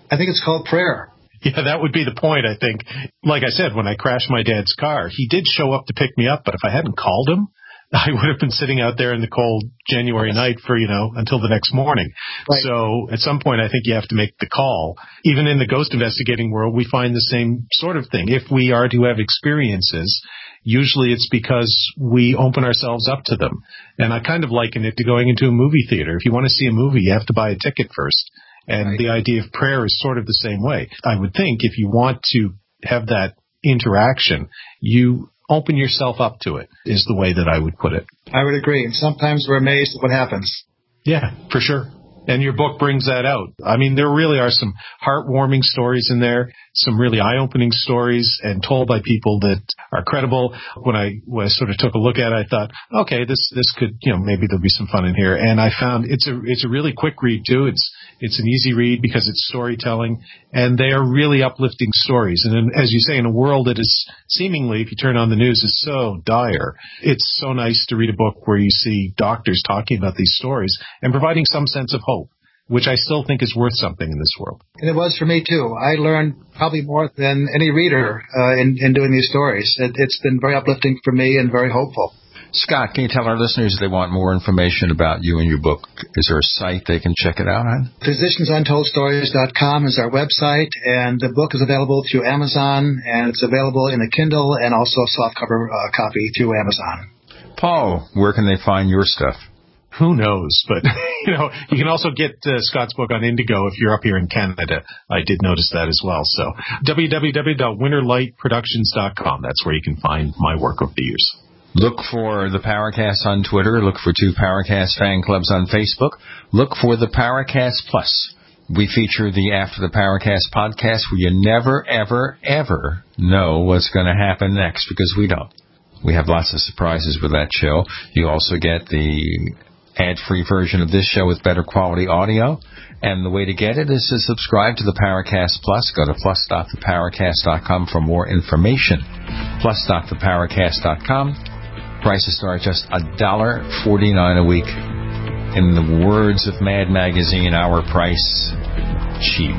I think it's called prayer. Yeah, that would be the point, I think. Like I said, when I crashed my dad's car, he did show up to pick me up, but if I hadn't called him, I would have been sitting out there in the cold January night for, you know, until the next morning. Right. So at some point, I think you have to make the call. Even in the ghost investigating world, we find the same sort of thing. If we are to have experiences, usually it's because we open ourselves up to them. And I kind of liken it to going into a movie theater. If you want to see a movie, you have to buy a ticket first. And right. the idea of prayer is sort of the same way. I would think if you want to have that interaction, you open yourself up to it, is the way that I would put it. I would agree. And sometimes we're amazed at what happens. Yeah, for sure. And your book brings that out. I mean, there really are some heartwarming stories in there, some really eye-opening stories, and told by people that are credible. When I, when I sort of took a look at it, I thought, okay, this this could, you know, maybe there'll be some fun in here. And I found it's a it's a really quick read too. It's it's an easy read because it's storytelling, and they are really uplifting stories. And in, as you say, in a world that is seemingly, if you turn on the news, is so dire, it's so nice to read a book where you see doctors talking about these stories and providing some sense of hope, which I still think is worth something in this world. And it was for me, too. I learned probably more than any reader uh, in, in doing these stories. It, it's been very uplifting for me and very hopeful. Scott, can you tell our listeners if they want more information about you and your book? Is there a site they can check it out on? physicians untold stories dot com is our website, and the book is available through Amazon, and it's available in a Kindle and also a softcover uh, copy through Amazon. Paul, where can they find your stuff? Who knows? But, you know, you can also get uh, Scott's book on Indigo if you're up here in Canada. I did notice that as well. So w w w dot winter light productions dot com. That's where you can find my work over the years. Look for the Paracast on Twitter. Look for two Paracast fan clubs on Facebook. Look for the Paracast Plus. We feature the After the Paracast podcast where you never, ever, ever know what's going to happen next because we don't. We have lots of surprises with that show. You also get the ad-free version of this show with better quality audio. And the way to get it is to subscribe to the Paracast Plus. Go to plus dot the paracast dot com for more information. plus dot the paracast dot com. Prices start just one dollar forty-nine a week. In the words of Mad Magazine, our price, cheap.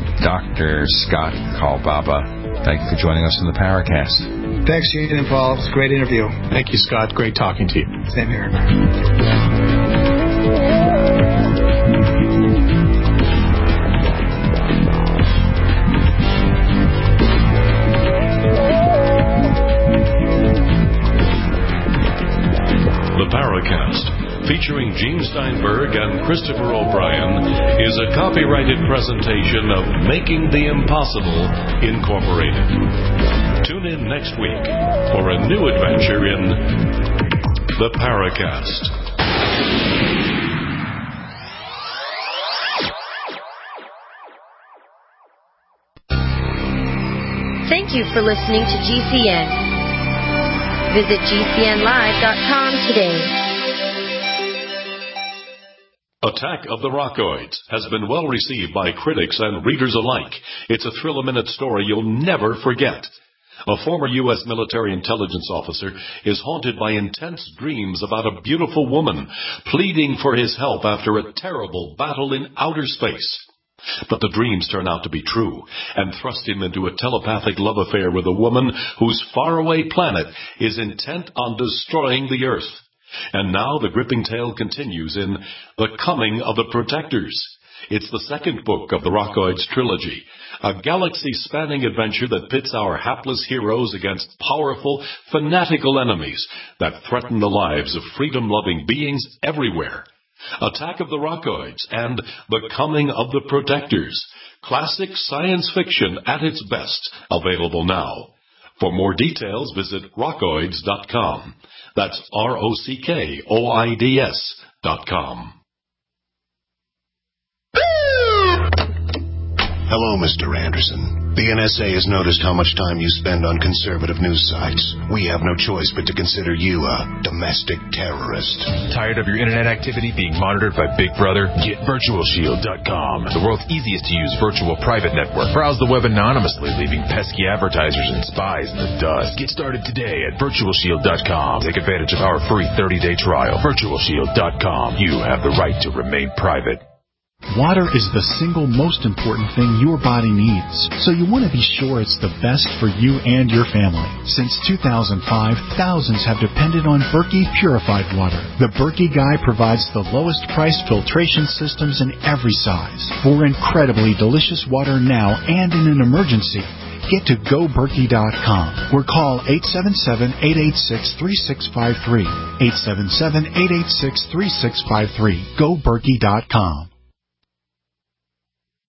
Doctor Scott Kalbaba, thank you for joining us on the Paracast. Thanks, Gene and Paul. It was a great interview. Thank you, Scott. Great talking to you. Same here. The Paracast, featuring Gene Steinberg and Christopher O'Brien, is a copyrighted presentation of Making the Impossible, Incorporated. Tune in next week for a new adventure in The Paracast. Thank you for listening to G C N. Visit G C N live dot com today. Attack of the Rockoids has been well received by critics and readers alike. It's a thrill-a-minute story you'll never forget. A former U S military intelligence officer is haunted by intense dreams about a beautiful woman pleading for his help after a terrible battle in outer space. But the dreams turn out to be true and thrust him into a telepathic love affair with a woman whose faraway planet is intent on destroying the Earth. And now the gripping tale continues in The Coming of the Protectors. It's the second book of the Rockoids trilogy, a galaxy-spanning adventure that pits our hapless heroes against powerful, fanatical enemies that threaten the lives of freedom-loving beings everywhere. Attack of the Rockoids and The Coming of the Protectors. Classic science fiction at its best. Available now. For more details, visit rockoids dot com. That's R O C K O I D S dot com. Hello, Mister Anderson. The N S A has noticed how much time you spend on conservative news sites. We have no choice but to consider you a domestic terrorist. Tired of your internet activity being monitored by Big Brother? Get virtual shield dot com, the world's easiest to use virtual private network. Browse the web anonymously, leaving pesky advertisers and spies in the dust. Get started today at virtual shield dot com. Take advantage of our free thirty-day trial. virtual shield dot com. You have the right to remain private. Water is the single most important thing your body needs, so you want to be sure it's the best for you and your family. Since two thousand five, thousands have depended on Berkey purified water. The Berkey Guy provides the lowest priced filtration systems in every size for incredibly delicious water now and in an emergency. Get to go berkey dot com or call eight seven seven, eight eight six, three six five three. eight seven seven, eight eight six, three six five three. go berkey dot com.